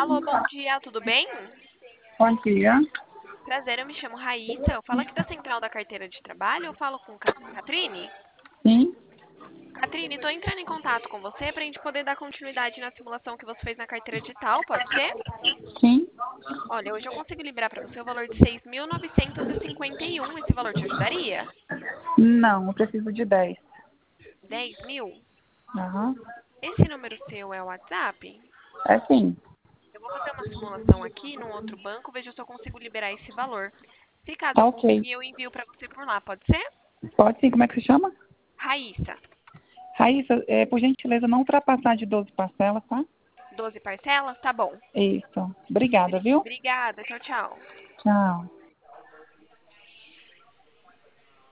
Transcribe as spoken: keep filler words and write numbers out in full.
Alô, bom dia, tudo bem? Bom dia. Prazer, eu me chamo Raíssa. Eu falo aqui da Central da Carteira de Trabalho. Eu falo com Ca- Catrine. Sim, Catrine, estou entrando em contato com você para a gente poder dar continuidade na simulação que você fez na carteira digital, pode ser? sim. Olha, hoje eu consigo liberar para você o valor de seis mil novecentos e cinquenta e um. Esse valor te ajudaria? Não, eu preciso de dez. Dez mil? Aham. Esse número seu é o WhatsApp? É sim. Eu vou fazer uma simulação aqui num outro banco, veja se eu consigo liberar esse valor. Se caso Tá eu ok. conseguir, eu envio para você por lá, pode ser? Pode sim, como é que se chama? Raíssa. Raíssa, é, por gentileza, não ultrapassar de doze parcelas, tá? Doze parcelas? Tá bom. Isso. Obrigada, Bri- viu? Obrigada. Tchau, tchau. Tchau.